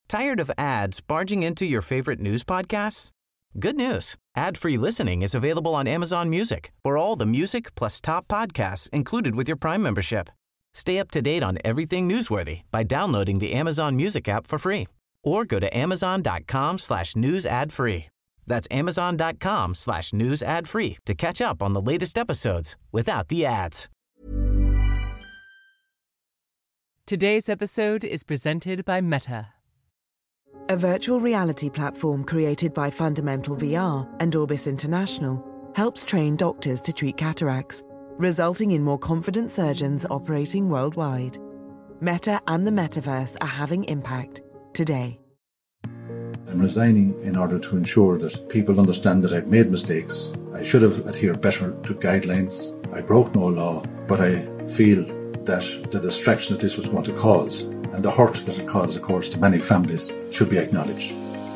Tired of ads barging into your favorite news podcasts? Good news. Ad-free listening is available on Amazon Music for all the music plus top podcasts included with your Prime membership. Stay up to date on everything newsworthy by downloading the Amazon Music app for free or go to amazon.com/news ad free. That's amazon.com/news ad free to catch up on the latest episodes without the ads. Today's episode is presented by Meta. A virtual reality platform created by Fundamental VR and Orbis International helps train doctors to treat cataracts, resulting in more confident surgeons operating worldwide. Meta and the metaverse are having impact today. I'm resigning in order to ensure that people understand that I've made mistakes. I should have adhered better to guidelines. I broke no law, but I feel that the distraction that this was going to cause and the hurt that it caused, of course, to many families should be acknowledged.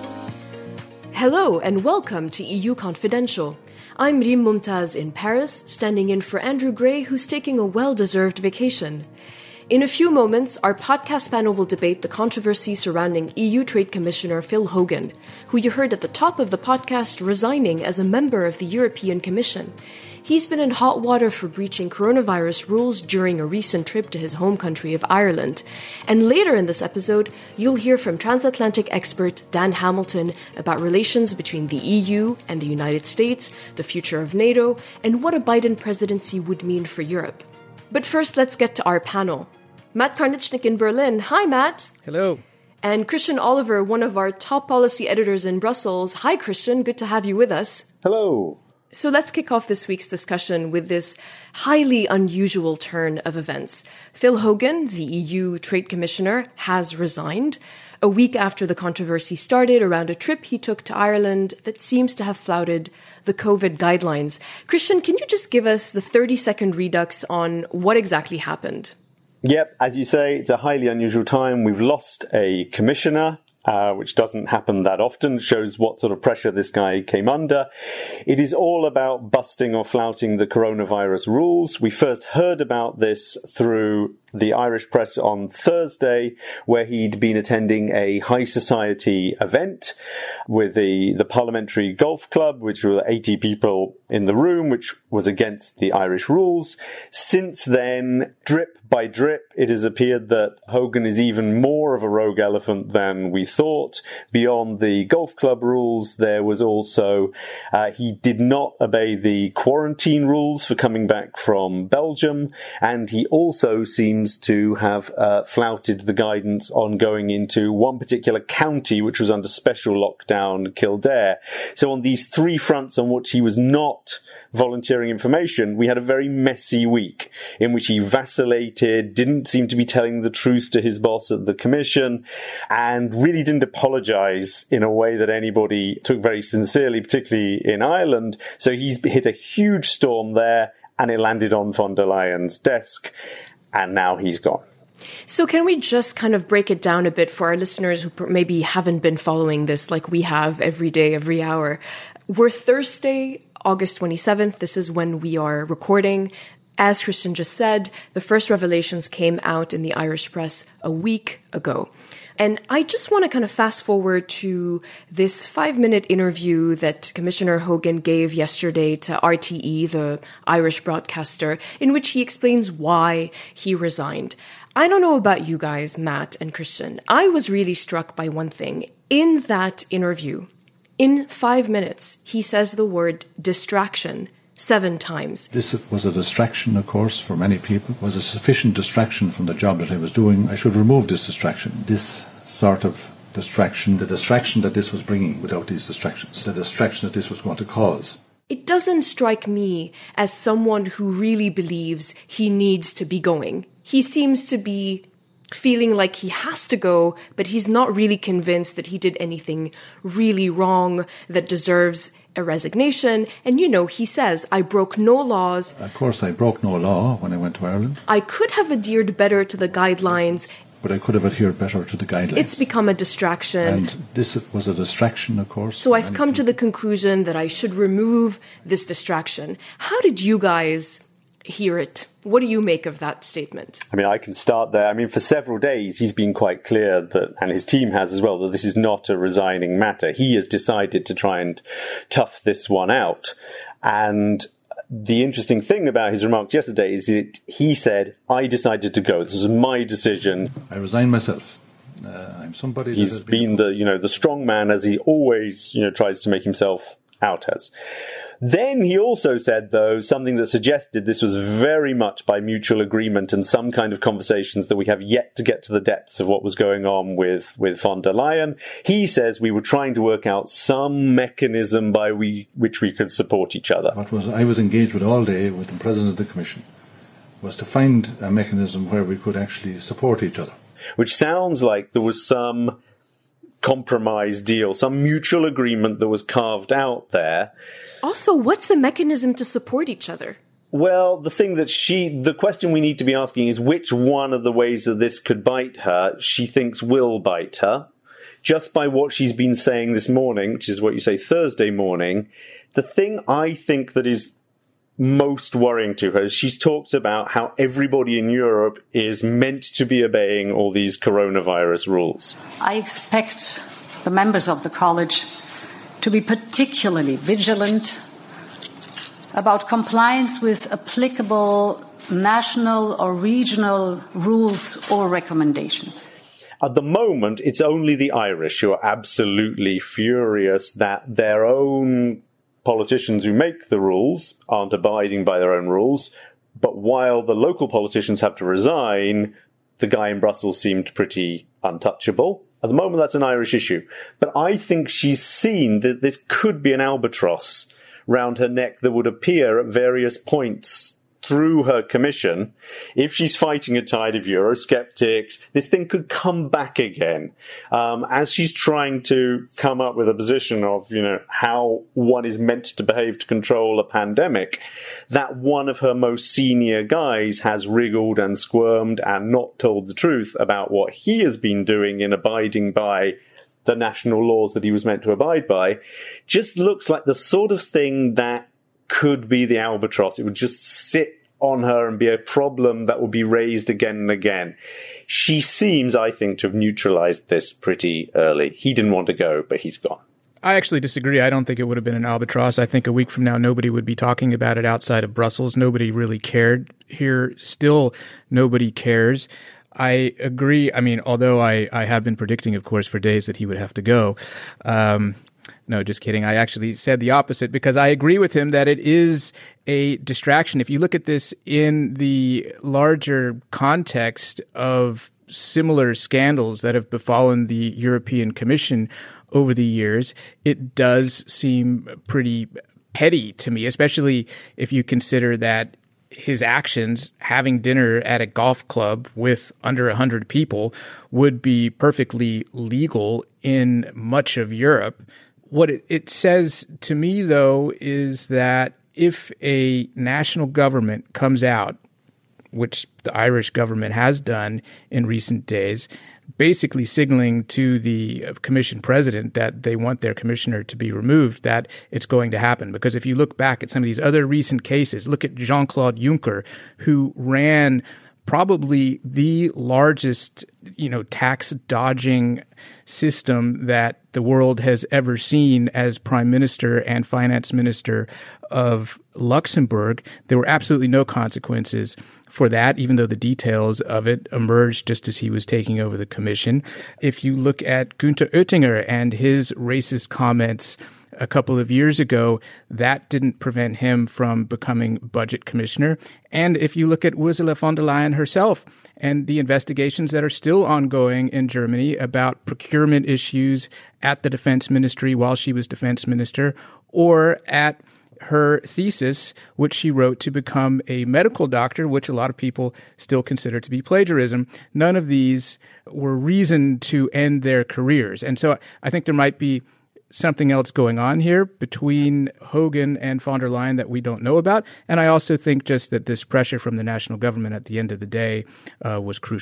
Hello and welcome to EU Confidential. I'm Rim Mumtaz in Paris, standing in for Andrew Gray, who's taking a well-deserved vacation. In a few moments, our podcast panel will debate the controversy surrounding EU Trade Commissioner Phil Hogan, who you heard at the top of the podcast resigning as a member of the European Commission. He's been in hot water for breaching coronavirus rules during a recent trip to his home country of Ireland. And later in this episode, you'll hear from transatlantic expert Dan Hamilton about relations between the EU and the United States, the future of NATO, and what a Biden presidency would mean for Europe. But first, let's get to our panel. Matt Karnichnik in Berlin. Hi, Matt. Hello. And Christian Oliver, one of our top policy editors in Brussels. Hi, Christian. Good to have you with us. Hello. So let's kick off this week's discussion with this highly unusual turn of events. Phil Hogan, the EU Trade Commissioner, has resigned a week after the controversy started around a trip he took to Ireland that seems to have flouted the COVID guidelines. Christian, can you just give us the 30-second redux on what exactly happened? Yep, as you say, it's a highly unusual time. We've lost a commissioner, which doesn't happen that often, shows what sort of pressure this guy came under. It is all about busting or flouting the coronavirus rules. We first heard about this through the Irish press on Thursday, where he'd been attending a high society event with the Parliamentary Golf Club, which were 80 people in the room, which was against the Irish rules. Since then, drip by drip, it has appeared that Hogan is even more of a rogue elephant than we thought. Beyond the golf club rules, there was also, he did not obey the quarantine rules for coming back from Belgium, and he also seems to have flouted the guidance on going into one particular county, which was under special lockdown, Kildare. So on these three fronts on which he was not volunteering information, we had a very messy week in which he vacillated, didn't seem to be telling the truth to his boss at the commission, and really didn't apologize in a way that anybody took very sincerely, particularly in Ireland. So he's hit a huge storm there, and it landed on von der Leyen's desk, and now he's gone. So can we just kind of break it down a bit for our listeners who maybe haven't been following this like we have every day, every hour? We're Thursday, August 27th. This is when we are recording. As Christian just said, the first revelations came out in the Irish press a week ago. And I just want to kind of fast forward to this 5-minute interview that Commissioner Hogan gave yesterday to RTE, the Irish broadcaster, in which he explains why he resigned. I don't know about you guys, Matt and Christian. I was really struck by one thing. In that interview, in 5 minutes, he says the word distraction 7 times. This was a distraction, of course, for many people. It was a sufficient distraction from the job that I was doing. I should remove this distraction. This sort of distraction, the distraction that this was bringing without these distractions, the distraction that this was going to cause. It doesn't strike me as someone who really believes he needs to be going. He seems to be feeling like he has to go, but he's not really convinced that he did anything really wrong that deserves a resignation. And, you know, he says, I broke no laws. Of course, I broke no law when I went to Ireland. I could have adhered better to the guidelines. But I could have adhered better to the guidelines. It's become a distraction. And this was a distraction, of course. So I've come to the conclusion that I should remove this distraction. How did you guys hear it. What do you make of that statement? I mean, I can start there. I mean, for several days, he's been quite clear that, and his team has as well, that this is not a resigning matter. He has decided to try and tough this one out. And the interesting thing about his remarks yesterday is that he said, I decided to go. This was my decision. I resign myself. I'm somebody. He's been the strong man, as he always, tries to make himself out as. Then he also said, though, something that suggested this was very much by mutual agreement and some kind of conversations that we have yet to get to the depths of what was going on with von der Leyen. He says we were trying to work out some mechanism by which we could support each other. I was engaged with all day with the President of the Commission was to find a mechanism where we could actually support each other. Which sounds like there was some compromise deal, some mutual agreement that was carved out there. Also, what's the mechanism to support each other? Well, the question we need to be asking is which one of the ways that this could bite her she thinks will bite her. Just by what she's been saying this morning, which is what you say Thursday morning, the thing I think that is most worrying to her is she's talked about how everybody in Europe is meant to be obeying all these coronavirus rules. I expect the members of the college to be particularly vigilant about compliance with applicable national or regional rules or recommendations. At the moment, it's only the Irish who are absolutely furious that their own politicians who make the rules aren't abiding by their own rules. But while the local politicians have to resign, the guy in Brussels seemed pretty untouchable. At the moment, that's an Irish issue. But I think she's seen that this could be an albatross round her neck that would appear at various points through her commission. If she's fighting a tide of Eurosceptics, this thing could come back again. As she's trying to come up with a position of, how one is meant to behave to control a pandemic, that one of her most senior guys has wriggled and squirmed and not told the truth about what he has been doing in abiding by the national laws that he was meant to abide by, just looks like the sort of thing that could be the albatross. It would just sit on her and be a problem that would be raised again and again. She seems, I think, to have neutralized this pretty early. He didn't want to go, but he's gone. I actually disagree. I don't think it would have been an albatross. I think a week from now, nobody would be talking about it outside of Brussels. Nobody really cared. Here, still, nobody cares. I agree. I mean, although I have been predicting, of course, for days that he would have to go. No, just kidding. I actually said the opposite because I agree with him that it is a distraction. If you look at this in the larger context of similar scandals that have befallen the European Commission over the years, it does seem pretty petty to me, especially if you consider that his actions, having dinner at a golf club with under 100 people, would be perfectly legal in much of Europe. What it says to me, though, is that if a national government comes out, which the Irish government has done in recent days, basically signaling to the commission president that they want their commissioner to be removed, that it's going to happen. Because if you look back at some of these other recent cases, look at Jean-Claude Juncker, who ran probably the largest, tax dodging system that the world has ever seen as prime minister and finance minister of Luxembourg. There were absolutely no consequences for that, even though the details of it emerged just as he was taking over the commission. If you look at Günther Oettinger and his racist comments a couple of years ago, that didn't prevent him from becoming budget commissioner. And if you look at Ursula von der Leyen herself and the investigations that are still ongoing in Germany about procurement issues at the defense ministry while she was defense minister, or at her thesis, which she wrote to become a medical doctor, which a lot of people still consider to be plagiarism, none of these were reason to end their careers. And so I think there might be something else going on here between Hogan and von der Leyen that we don't know about. And I also think just that this pressure from the national government at the end of the day was crucial.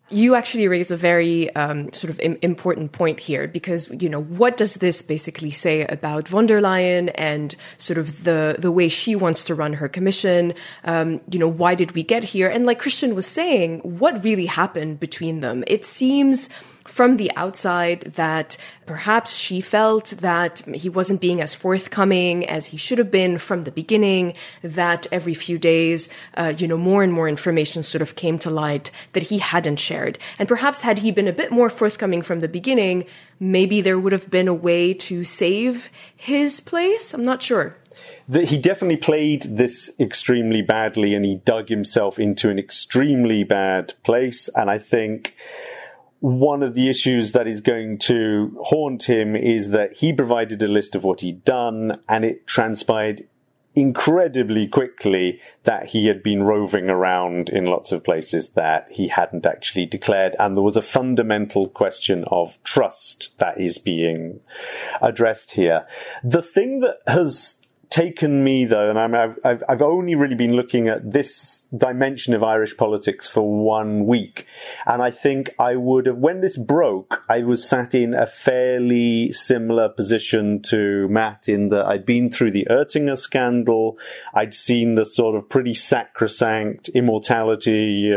You actually raise a very sort of important point here because, what does this basically say about von der Leyen and sort of the way she wants to run her commission? Why did we get here? And like Christian was saying, what really happened between them? It seems from the outside that perhaps she felt that he wasn't being as forthcoming as he should have been from the beginning, that every few days, more and more information sort of came to light that he hadn't shared. And perhaps had he been a bit more forthcoming from the beginning, maybe there would have been a way to save his place. I'm not sure. He definitely played this extremely badly and he dug himself into an extremely bad place. And I think one of the issues that is going to haunt him is that he provided a list of what he'd done, and it transpired incredibly quickly that he had been roving around in lots of places that he hadn't actually declared. And there was a fundamental question of trust that is being addressed here. The thing that has taken me, though, and I've only really been looking at this dimension of Irish politics for 1 week, and I think I would have, when this broke, I was sat in a fairly similar position to Matt in that I'd been through the Oettinger scandal, I'd seen the sort of pretty sacrosanct immortality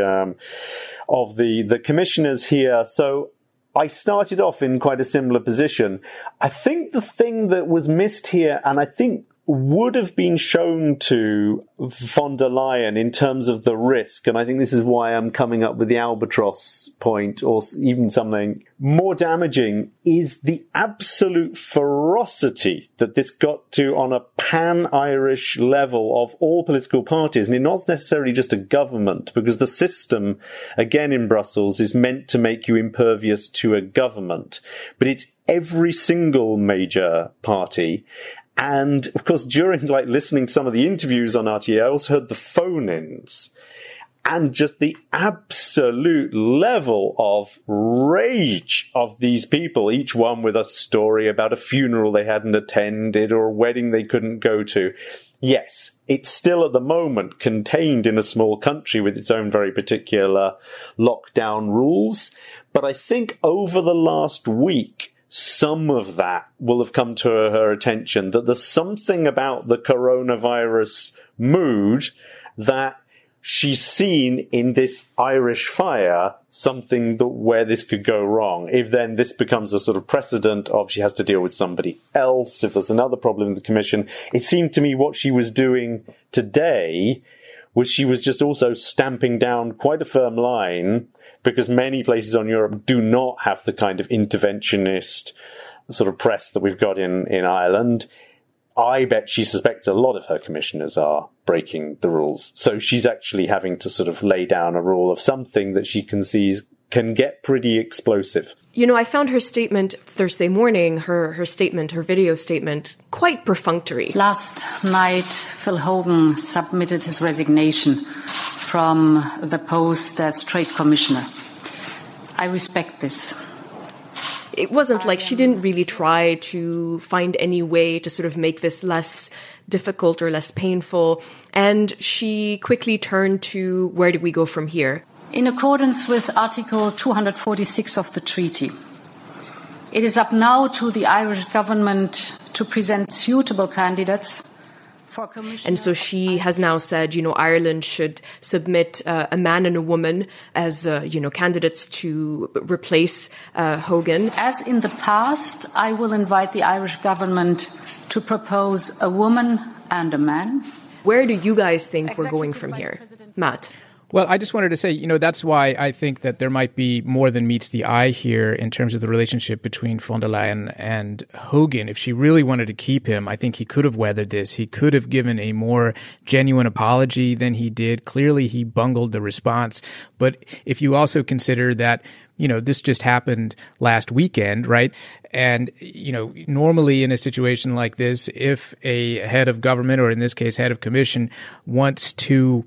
of the commissioners here, so I started off in quite a similar position. I think the thing that was missed here, and I think would have been shown to von der Leyen in terms of the risk, and I think this is why I'm coming up with the albatross point, or even something more damaging, is the absolute ferocity that this got to on a pan-Irish level of all political parties, and it's not necessarily just a government, because the system, again in Brussels, is meant to make you impervious to a government, but it's every single major party. And, of course, during, listening to some of the interviews on RTE, I also heard the phone-ins. And just the absolute level of rage of these people, each one with a story about a funeral they hadn't attended or a wedding they couldn't go to. Yes, it's still at the moment contained in a small country with its own very particular lockdown rules. But I think over the last week, some of that will have come to her attention, that there's something about the coronavirus mood that she's seen in this Irish fire, something where this could go wrong. If then this becomes a sort of precedent of she has to deal with somebody else, if there's another problem in the Commission, it seemed to me what she was doing today was she was just also stamping down quite a firm line, because many places on Europe do not have the kind of interventionist sort of press that we've got in Ireland. I bet she suspects a lot of her commissioners are breaking the rules. So she's actually having to sort of lay down a rule of something that she can get pretty explosive. I found her statement Thursday morning, her video statement, quite perfunctory. Last night, Phil Hogan submitted his resignation from the post as Trade Commissioner. I respect this. It wasn't like she didn't really try to find any way to sort of make this less difficult or less painful. And she quickly turned to, where do we go from here? In accordance with Article 246 of the treaty, it is up now to the Irish government to present suitable candidates for commissioner. And so she has now said, Ireland should submit a man and a woman as, candidates to replace Hogan. As in the past, I will invite the Irish government to propose a woman and a man. Where do you guys think we're going from here? Matt? Well, I just wanted to say, that's why I think that there might be more than meets the eye here in terms of the relationship between von der Leyen and Hogan. If she really wanted to keep him, I think he could have weathered this. He could have given a more genuine apology than he did. Clearly, he bungled the response. But if you also consider that, this just happened last weekend, right? And, normally in a situation like this, if a head of government, or in this case, head of commission, wants to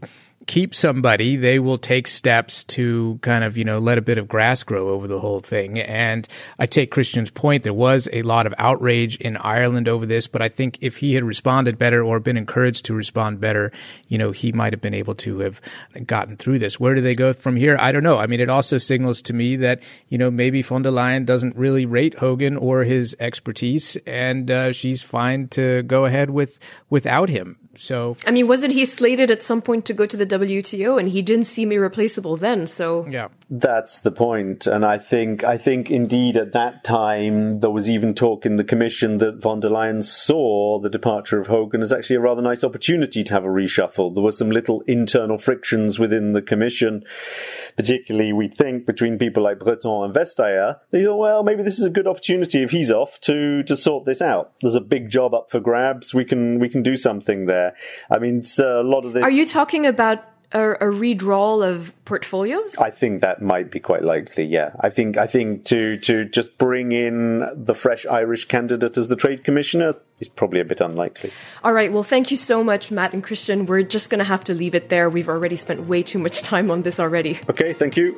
keep somebody, they will take steps to kind of, let a bit of grass grow over the whole thing. And I take Christian's point. There was a lot of outrage in Ireland over this, but I think if he had responded better or been encouraged to respond better, he might have been able to have gotten through this. Where do they go from here? I don't know. I mean, it also signals to me that, maybe von der Leyen doesn't really rate Hogan or his expertise, and she's fine to go ahead without him. So, I mean, wasn't he slated at some point to go to the WTO, and he didn't seem irreplaceable then? So, yeah, that's the point. And I think indeed at that time there was even talk in the Commission that von der Leyen saw the departure of Hogan as actually a rather nice opportunity to have a reshuffle. There were some little internal frictions within the Commission, particularly we think between people like Breton and Vestager. They thought, well, maybe this is a good opportunity if he's off to sort this out. There's a big job up for grabs. We can do something there. I mean, it's a lot of this. Are you talking about a redrawal of portfolios? I think that might be quite likely, yeah. I think to just bring in the fresh Irish candidate as the Trade Commissioner is probably a bit unlikely. All right, well, thank you so much, Matt and Christian. We're just going to have to leave it there. We've already spent way too much time on this already. Okay, thank you.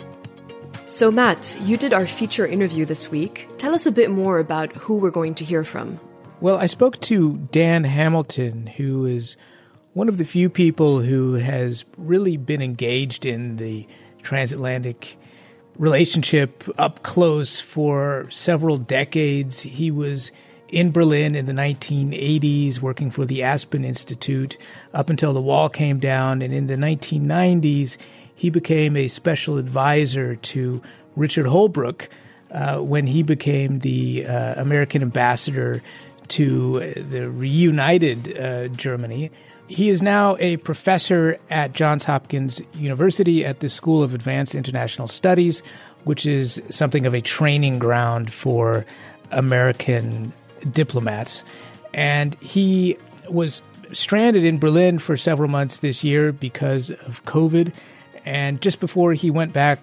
So, Matt, you did our feature interview this week. Tell us a bit more about who we're going to hear from. Well, I spoke to Dan Hamilton, who is one of the few people who has really been engaged in the transatlantic relationship up close for several decades. He was in Berlin in the 1980s working for the Aspen Institute up until the wall came down. And in the 1990s, he became a special advisor to Richard Holbrooke when he became the American ambassador to the reunited Germany. He is now a professor at Johns Hopkins University at the School of Advanced International Studies, which is something of a training ground for American diplomats. And he was stranded in Berlin for several months this year because of COVID. And just before he went back,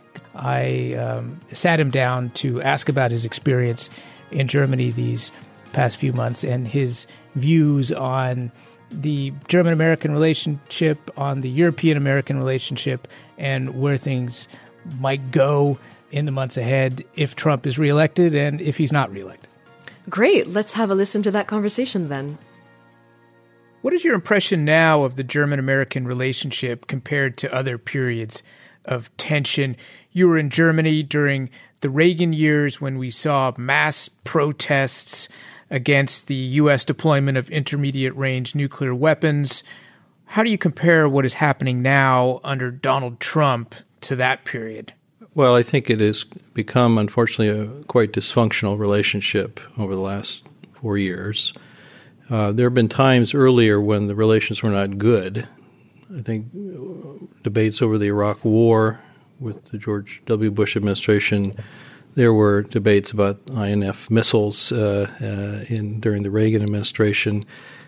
I sat him down to ask about his experience in Germany these past few months and his views on the German-American relationship, on the European-American relationship, and where things might go in the months ahead if Trump is reelected and if he's not reelected. Great. Let's have a listen to that conversation then. What is your impression now of the German-American relationship compared to other periods of tension? You were in Germany during the Reagan years when we saw mass protests against the U.S. deployment of intermediate-range nuclear weapons. How do you compare what is happening now under Donald Trump to that period? Well, I think it has become, unfortunately, a quite dysfunctional relationship over the last 4 years. There have been times earlier when the relations were not good. I think debates over the Iraq War with the George W. Bush administration. There were debates about INF missiles during the Reagan administration.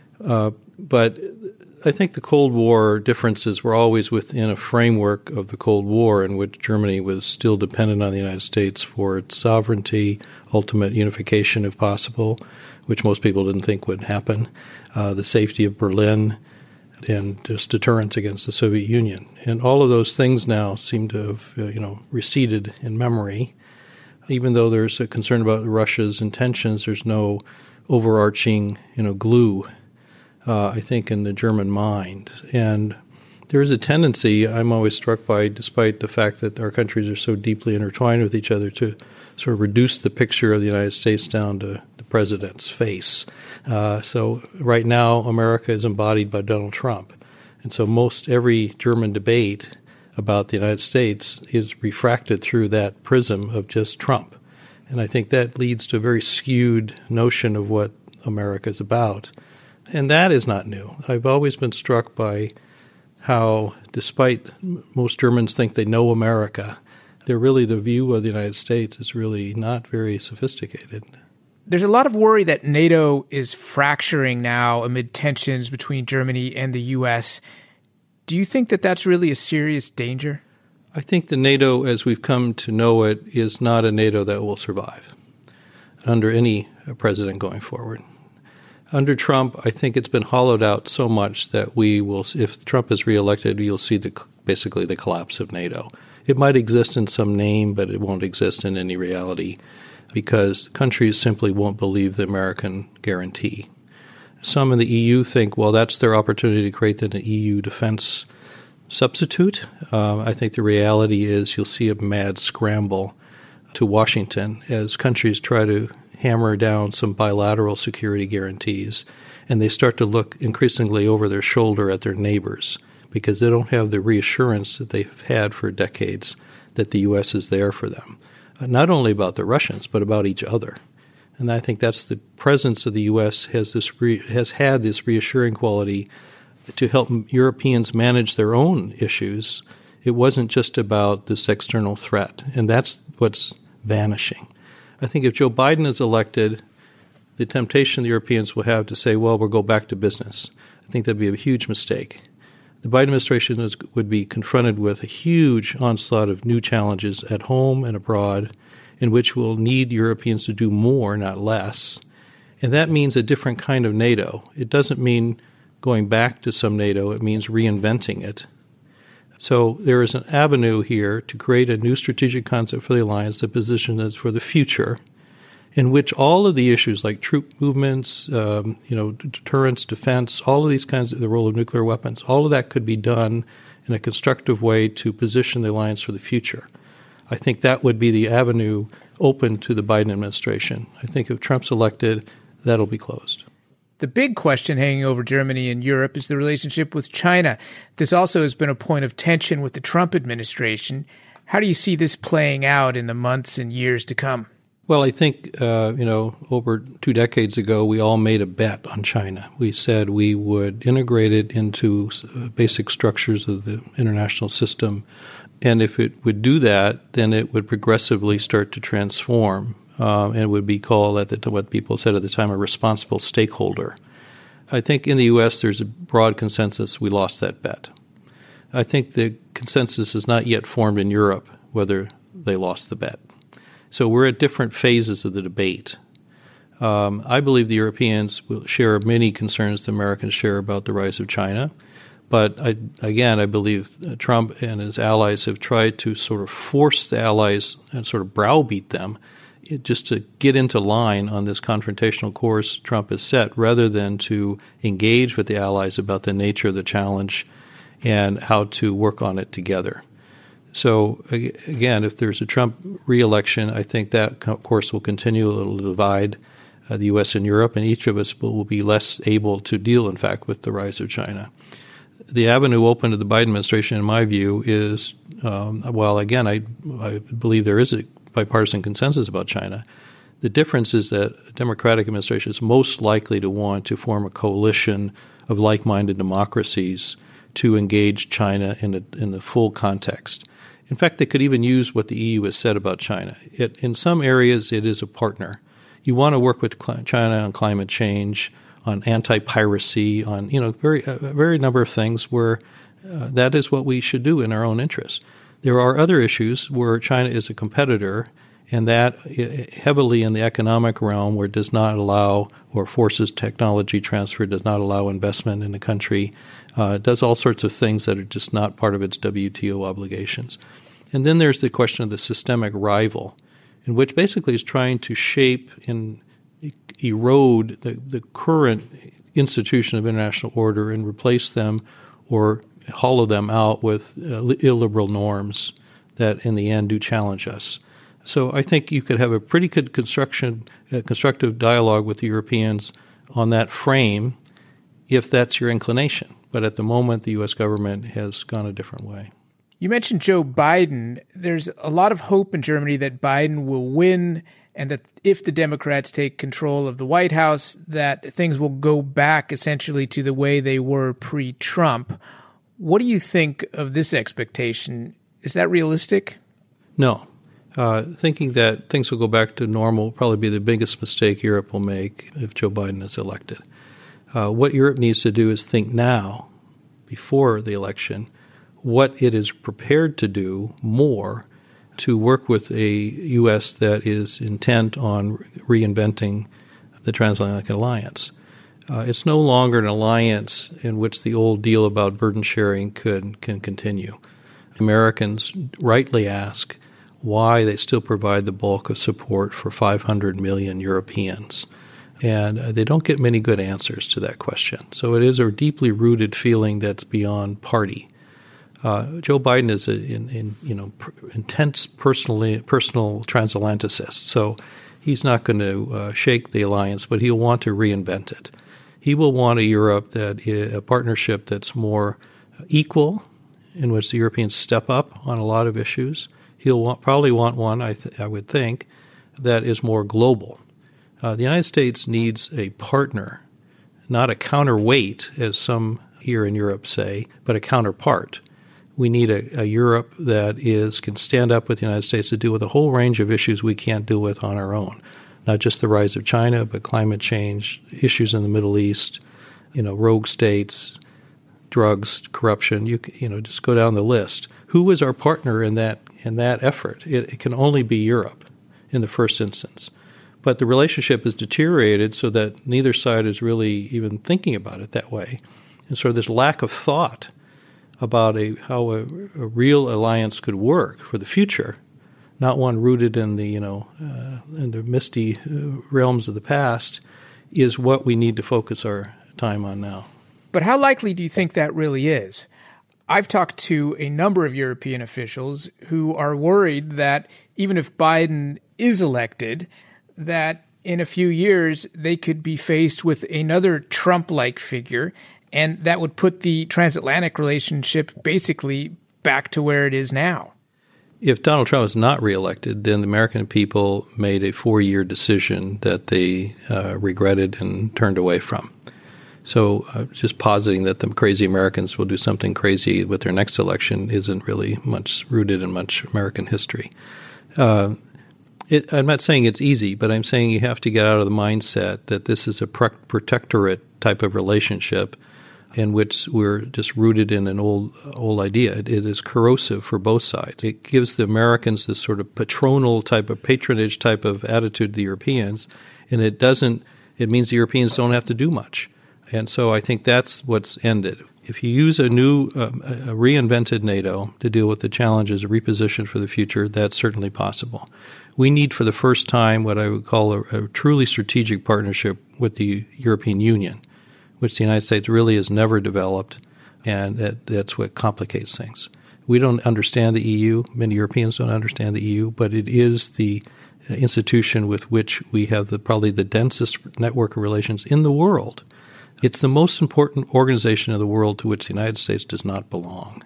But I think the Cold War differences were always within a framework of the Cold War in which Germany was still dependent on the United States for its sovereignty, ultimate unification if possible, which most people didn't think would happen, the safety of Berlin, and just deterrence against the Soviet Union. And all of those things now seem to have receded in memory. Even though there's a concern about Russia's intentions, there's no overarching, glue, I think, in the German mind. And there is a tendency, I'm always struck by, despite the fact that our countries are so deeply intertwined with each other, to sort of reduce the picture of the United States down to the president's face. So right now, America is embodied by Donald Trump. And so most every German debate about the United States is refracted through that prism of just Trump. And I think that leads to a very skewed notion of what America is about. And that is not new. I've always been struck by how, despite most Germans think they know America, the view of the United States is really not very sophisticated. There's a lot of worry that NATO is fracturing now amid tensions between Germany and the U.S. Do you think that that's really a serious danger? I think the NATO, as we've come to know it, is not a NATO that will survive under any president going forward. Under Trump, I think it's been hollowed out so much that we will, if Trump is reelected, you'll see the basically the collapse of NATO. It might exist in some name, but it won't exist in any reality because countries simply won't believe the American guarantee. Some in the EU think, well, that's their opportunity to create an EU defense substitute. I think the reality is you'll see a mad scramble to Washington as countries try to hammer down some bilateral security guarantees, and they start to look increasingly over their shoulder at their neighbors because they don't have the reassurance that they've had for decades that the U.S. is there for them, not only about the Russians, but about each other. And I think that's the presence of the U.S. has had this reassuring quality to help Europeans manage their own issues. It wasn't just about this external threat, and that's what's vanishing. I think if Joe Biden is elected, the temptation the Europeans will have to say, well, we'll go back to business. I think that'd be a huge mistake. The Biden administration would be confronted with a huge onslaught of new challenges at home and abroad in which we'll need Europeans to do more, not less. And that means a different kind of NATO. It doesn't mean going back to some NATO. It means reinventing it. So there is an avenue here to create a new strategic concept for the alliance that positions us for the future, in which all of the issues like troop movements, deterrence, defense, all of these kinds of the role of nuclear weapons, all of that could be done in a constructive way to position the alliance for the future. I think that would be the avenue open to the Biden administration. I think if Trump's elected, that'll be closed. The big question hanging over Germany and Europe is the relationship with China. This also has been a point of tension with the Trump administration. How do you see this playing out in the months and years to come? Well, I think, over 2 decades ago, we all made a bet on China. We said we would integrate it into basic structures of the international system. And if it would do that, then it would progressively start to transform and would be called, what people said at the time, a responsible stakeholder. I think in the U.S. there's a broad consensus we lost that bet. I think the consensus is not yet formed in Europe whether they lost the bet. So we're at different phases of the debate. I believe the Europeans will share many concerns the Americans share about the rise of China. But I believe Trump and his allies have tried to sort of force the allies and sort of browbeat them just to get into line on this confrontational course Trump has set, rather than to engage with the allies about the nature of the challenge and how to work on it together. So, again, if there's a Trump re-election, I think that course will continue. It'll divide the U.S. and Europe, and each of us will be less able to deal, in fact, with the rise of China. The avenue open to the Biden administration, in my view, is, I believe there is a bipartisan consensus about China. The difference is that a Democratic administration is most likely to want to form a coalition of like-minded democracies to engage China in the full context. In fact, they could even use what the EU has said about China. In some areas, it is a partner. You want to work with China on climate change, on anti-piracy, on a very number of things where that is what we should do in our own interest. There are other issues where China is a competitor, and that heavily in the economic realm where it does not allow or forces technology transfer, does not allow investment in the country, does all sorts of things that are just not part of its WTO obligations. And then there's the question of the systemic rival, in which basically is trying to shape and erode the current institution of international order and replace them or hollow them out with illiberal norms that in the end do challenge us. So I think you could have a pretty good constructive dialogue with the Europeans on that frame if that's your inclination. But at the moment, the U.S. government has gone a different way. You mentioned Joe Biden. There's a lot of hope in Germany that Biden will win and that if the Democrats take control of the White House, that things will go back essentially to the way they were pre-Trump. What do you think of this expectation? Is that realistic? No. Thinking that things will go back to normal will probably be the biggest mistake Europe will make if Joe Biden is elected. What Europe needs to do is think now, before the election, what it is prepared to do more to work with a U.S. that is intent on reinventing the transatlantic alliance. It's no longer an alliance in which the old deal about burden sharing can continue. Americans rightly ask why they still provide the bulk of support for 500 million Europeans. And they don't get many good answers to that question. So it is a deeply rooted feeling that's beyond party. Joe Biden is an intense personal transatlanticist, so he's not going to shake the alliance, but he'll want to reinvent it. He will want a partnership that's more equal, in which the Europeans step up on a lot of issues. He'll probably want one, I would think, that is more global. The United States needs a partner, not a counterweight, as some here in Europe say, but a counterpart. We need a Europe that can stand up with the United States to deal with a whole range of issues we can't deal with on our own. Not just the rise of China, but climate change, issues in the Middle East, rogue states, drugs, corruption. Just go down the list. Who is our partner in that effort? It can only be Europe in the first instance. But the relationship is deteriorated so that neither side is really even thinking about it that way. And so this lack of thought about how a real alliance could work for the future, not one rooted in the misty realms of the past, is what we need to focus our time on now. But how likely do you think that really is? I've talked to a number of European officials who are worried that even if Biden is elected, that in a few years they could be faced with another Trump-like figure, and that would put the transatlantic relationship basically back to where it is now. If Donald Trump is not reelected, then the American people made a 4-year decision that they regretted and turned away from. So just positing that the crazy Americans will do something crazy with their next election isn't really much rooted in much American history. I'm not saying it's easy, but I'm saying you have to get out of the mindset that this is a protectorate type of relationship in which we're just rooted in an old idea. It is corrosive for both sides. It gives the Americans this sort of patronage type of attitude to the Europeans, and it means the Europeans don't have to do much. And so I think that's what's ended. If you use a reinvented NATO to deal with the challenges, repositioned for the future, that's certainly possible. We need for the first time what I would call a truly strategic partnership with the European Union, which the United States really has never developed, and that's what complicates things. We don't understand the EU. Many Europeans don't understand the EU, but it is the institution with which we have probably the densest network of relations in the world. It's the most important organization in the world to which the United States does not belong.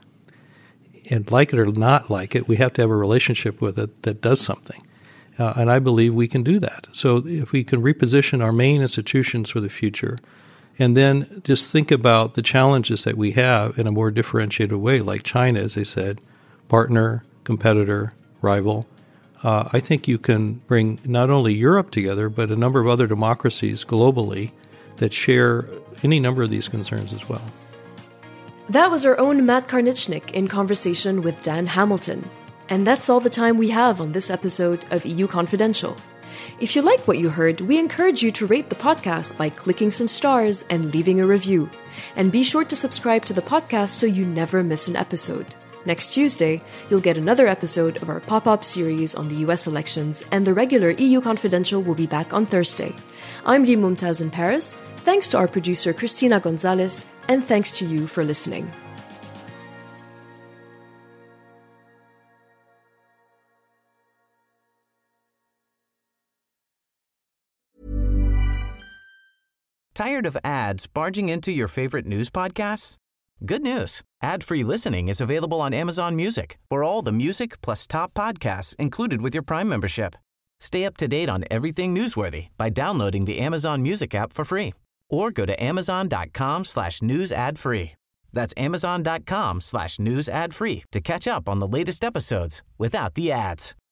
And like it or not like it, we have to have a relationship with it that does something. And I believe we can do that. So if we can reposition our main institutions for the future and then just think about the challenges that we have in a more differentiated way, like China, as I said, partner, competitor, rival, I think you can bring not only Europe together, but a number of other democracies globally that share any number of these concerns as well. That was our own Matt Karnichnik in conversation with Dan Hamilton. And that's all the time we have on this episode of EU Confidential. If you like what you heard, we encourage you to rate the podcast by clicking some stars and leaving a review. And be sure to subscribe to the podcast so you never miss an episode. Next Tuesday, you'll get another episode of our pop-up series on the US elections, and the regular EU Confidential will be back on Thursday. I'm Reem Mumtaz in Paris. Thanks to our producer Cristina Gonzalez, and thanks to you for listening. Tired of ads barging into your favorite news podcasts? Good news. Ad-free listening is available on Amazon Music for all the music plus top podcasts included with your Prime membership. Stay up to date on everything newsworthy by downloading the Amazon Music app for free or go to amazon.com/news ad free. That's amazon.com/news ad free to catch up on the latest episodes without the ads.